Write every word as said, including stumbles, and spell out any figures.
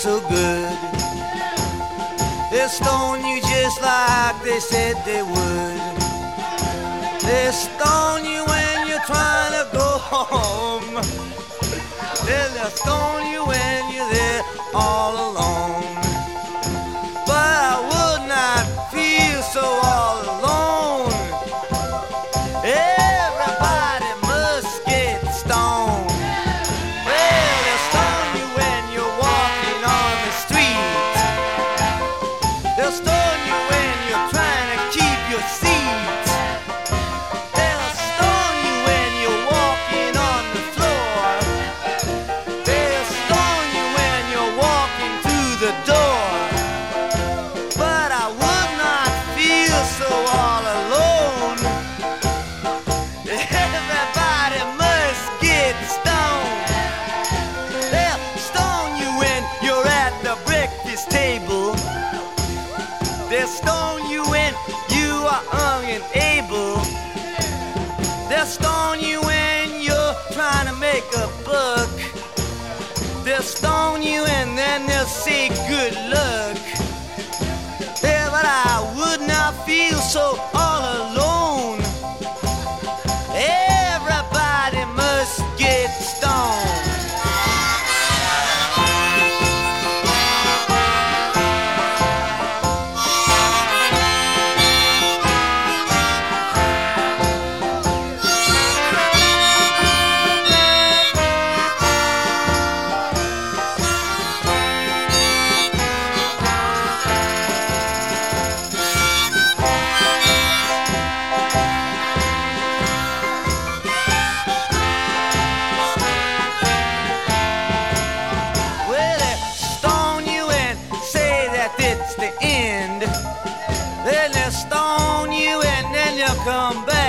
so good. They'll stone you just like they said they would. They'll stone you when you're trying to go home. They'll stone you when you're there all alone. But I would not feel so all alone. Everybody must get stoned. Well, they'll stone you when you're walking on the street. They'll stone you when you're trying to keep your seat. They'll stone you when you're walking on the floor. They'll stone you when you're walking through the door. But I would not feel so all alone. Everybody must get stoned. They'll stone you when you're at the breakfast table. They'll stone you when you are unable. They'll stone you when you're trying to make a buck. They'll stone you and then they'll say good luck. Yeah, but I would not feel so all alone. Everybody must get stoned. Well, they stone you and say that it's the end. Then they stone you and then you come back.